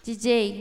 DJ,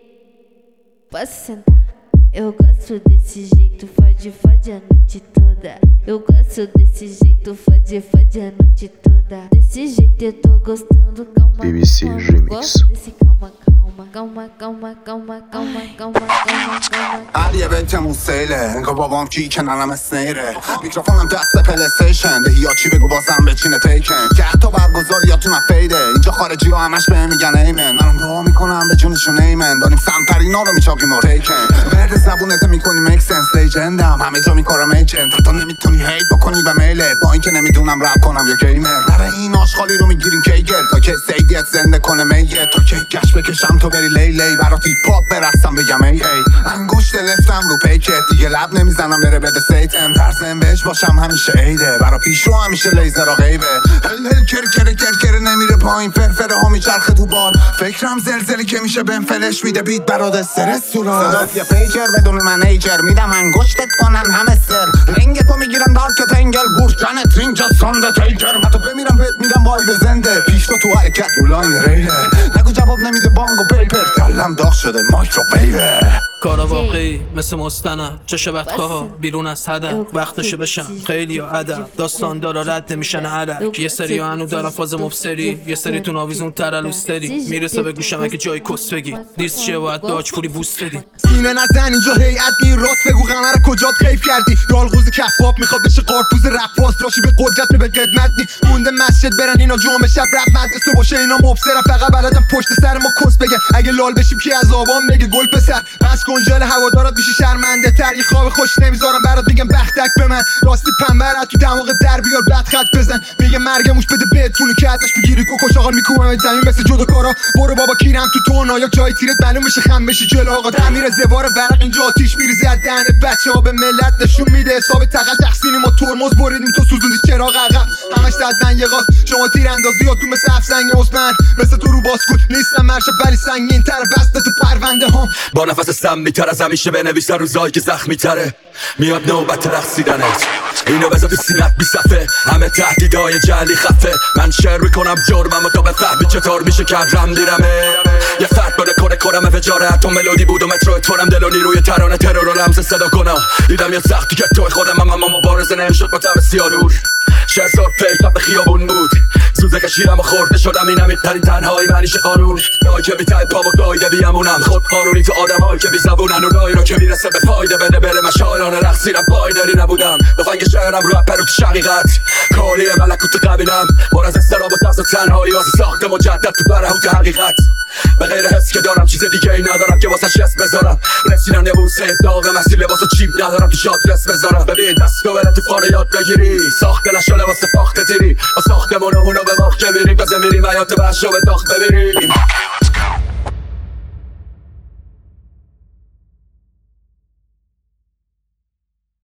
posso sentar? Eu gosto desse jeito, fode, fode a noite toda. Eu gosto desse jeito, fode, fode a noite toda. Desse jeito eu tô gostando, calma, BBC calma, Remix. gosto desse calma, calma, calma, calma, calma, calma, calma, calma, calma. علیه بنتمون سیله انگار بابام کی کنارم اسنیره میکروفونم دست پلیستیشن دهیا چی بگو بازم بچینه تیکن که حتی برگزار یا تو نفیده اینجا خارجی ها همش به میگن ایمن منم دعا میکنم به جونشون ایمن داریم سمترینا رو میچاقیم و ریکن ورد زبونت میکنی میک سنس لیجندم همه جا میکارم ایجنت حتی نمیتونی هیت بکنی به میلت با اینکه نمیدونم رپ کنم یا گیمر برای این آشغالی رو میگیریم کیگل تا که سیدیت زنده کنه میه تا که گشت بکشم تو بری لی برات هیپ هاپ برستم بگم ای انگوشت لفتم رو پیکت دیگه لب نمیزنم بره بده سیتم ترسم بهش باشم همیشه عیده برا پیش رو همیشه لیزر و غیبه هل کر نمیره پایین فرفره ها میچرخه تو بار فکرم زلزلی که میشه بهم فلش میده بیت برات استرس سورا صدات یه پیکر بدون منیجر میدم انگشتت کنن همه سر رنگ تو میگیرم دارکت انگل گورجانت رینجا سانده تیکر من تو بمیرم بهت میدم وایب زنده پیش تو حرکت رولاین ریله نگو جواب نمیده بانگ و پیپر کلم داغ شده مایکروویو کارا واقعی مثل مستند چه وقتها بیرون از هدف وقتشه بشم خیلی یا ادب داستان دارا رد نمیشن علک یه سری هنو دارن فاز مبصری یه سری تو ناویزون ترلوستری میرسه به گوشم اگه جای کس بگی دیست چیه باید داج پولی بوست بدی سینه نزن اینجا هیئت نی راست بگو قمر کجات خیف کردی رالغوز کفاف میخواد بشه قارپوز رپاس راشی به قدرت به قدمت نی مونده مسجد برن اینا جمعه شب رپ مدرسه باشه اینا مبصرن فقط بلدن پشت سر ما کس بگه اگه لال بشیم کی از آبان بگه گل پسر بس کنجال هوادارات میشی شرمنده تر یه خواب خوش نمیذارم برات میگم بختک به من راستی پنبرت تو دماغ در بیار بد خط بزن میگه مرگموش بده بهتونی که ازش بگیری کوکو شاغل میکوبم زمین مثل جدا کارا برو بابا کیرم تو تونا یا جای تیرت معلوم میشه خم بشی جلو آقا تعمیر زوار ورق اینجا آتیش میریزه از دهن بچه‌ها به ملت نشون میده حساب تقل تقسیم ما ترمز بریدیم تو سوزوندی چراغ عقب همش دادن یه قاس شما تیراندازی یا تو مثل افسنگ عثمان مثل تو رو باسکوت نیستم مرشه ولی سنگین تر بسته تو پرونده ها با نفس سمی‌تر از همیشه بنویسن روزایی که زخمی تره میاد نوبت رقصیدنت اینو بذار تو سینت بی صفه همه تهدیدهای جعلی خفه من شعر میکنم جرمم و تا بفهمی چطور میشه کدرم دیرمه یه فرد بده کنم فجارت تو ملودی بود و مترو تورم دل و نیروی ترانه ترور و رمز صدا کنم دیدم یه سختی که توی خودم اما مبارزه نمیشد با تب سیارور شهر زار فیک به خیابون بود سوزه کشیدم و خورده شدم اینم ترین تنهایی منیش قانون رای که بیتای پا و گایده بیمونم خود قانونی تو آدم هایی که بی زبونن و رای رو که میرسه به فایده بده بره من شاعران رقصیرم پایداری نبودم دفنگ شهرم رو اپر و تو شقیقت کاری ملکوت قبیلم بار از استراب و ترس و تنهایی واسه ساخت مجدد تو برهوت حقیقت به غیر حس که دارم چیز دیگه ای ندارم که واسه شست بذارم رسیدن یه بوسه داغ مسیر لباس و چیپ ندارم که شادرس بذارم ببین دست رو بره تو فاره یاد بگیری ساخت نشاله واسه فاخت تیری با ساختمون اونو به باخت که میریم تازه میریم حیات وحش رو به داخت ببینیم